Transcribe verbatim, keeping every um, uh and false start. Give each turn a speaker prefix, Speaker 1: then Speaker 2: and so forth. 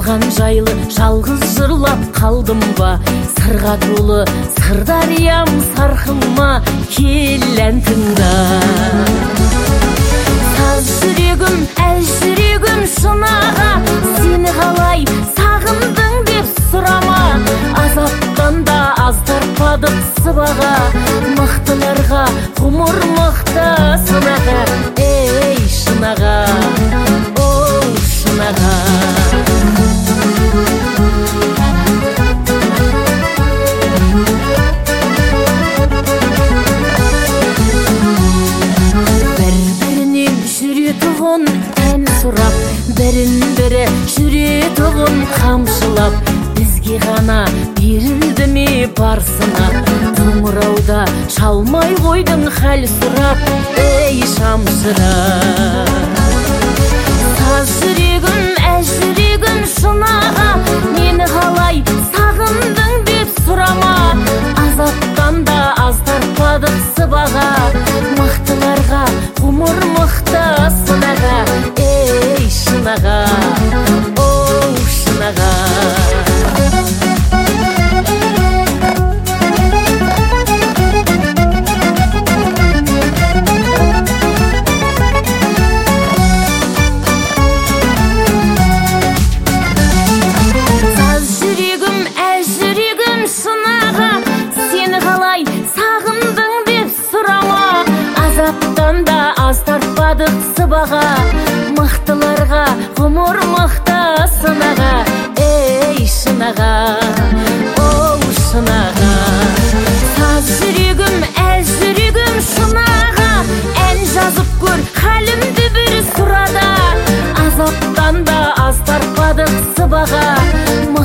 Speaker 1: болған жайлы жалғыз жырлап қалдым ба? Сырға толы сырдариям сарқылма, кел ән тыңда. Саз жүрегім, әл жүрегім шынаға, сені қалай сағындың деп сұрама. Азаптан да аз тарпадық сыбаға, мықтыларға ғұмыр мықты сынаға. Ей шынаға, оу шынаға. Бір-бірінен жүретұғын ән сұрап, бірін-бірі жүретұғын қамшылап, бізге ғана берілді ме бар сынап? Қоңырауда шалмай қойдың хәл сұрап, ей шамшырақ. Саз жүрегім, әз жүрегім шынаға, мені қалай сағындың деп сұрама. Азаптан да аз тарпадық сыбаға, мықтыларға ғұмыр мықты сынаға. Ей шынаға, оу шынаға. Сыбаға, мықтыларға ғұмыр мықты сынаға. Ей шынаға, оу шынаға. Саз жүрегім, әл жүрегім шынаға, ән жазып көр хәлімді бір сұрада. Азаптан да аз тарпадық сыбаға,